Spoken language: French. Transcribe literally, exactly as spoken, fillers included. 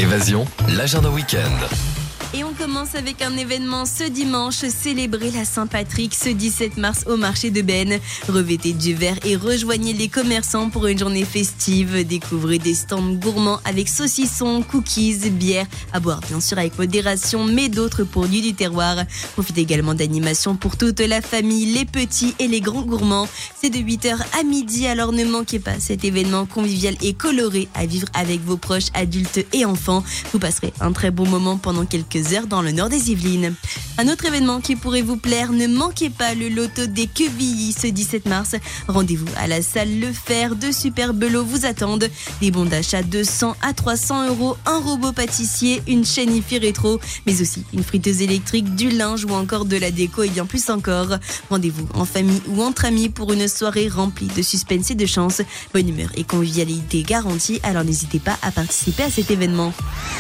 Évasion, l'agenda week-end. Et on commence avec un événement ce dimanche, célébrer la Saint-Patrick ce dix-sept mars au marché de Beynes. Revêtez du vert et rejoignez les commerçants pour une journée festive. Découvrez des stands gourmands avec saucissons, cookies, bières, à boire bien sûr avec modération, mais d'autres produits du terroir. Profitez également d'animations pour toute la famille, les petits et les grands gourmands. C'est de huit heures à midi, alors ne manquez pas cet événement convivial et coloré à vivre avec vos proches, adultes et enfants. Vous passerez un très bon moment pendant quelques heures dans le nord des Yvelines. Un autre événement qui pourrait vous plaire, ne manquez pas le loto des Quevilly ce dix-sept mars. Rendez-vous à la salle Le Fer, de super belots vous attendent. Des bons d'achat de cent à trois cents euros, un robot pâtissier, une chaîne hi-fi rétro, mais aussi une friteuse électrique, du linge ou encore de la déco et bien plus encore. Rendez-vous en famille ou entre amis pour une soirée remplie de suspense et de chance. Bonne humeur et convivialité garantie, alors n'hésitez pas à participer à cet événement.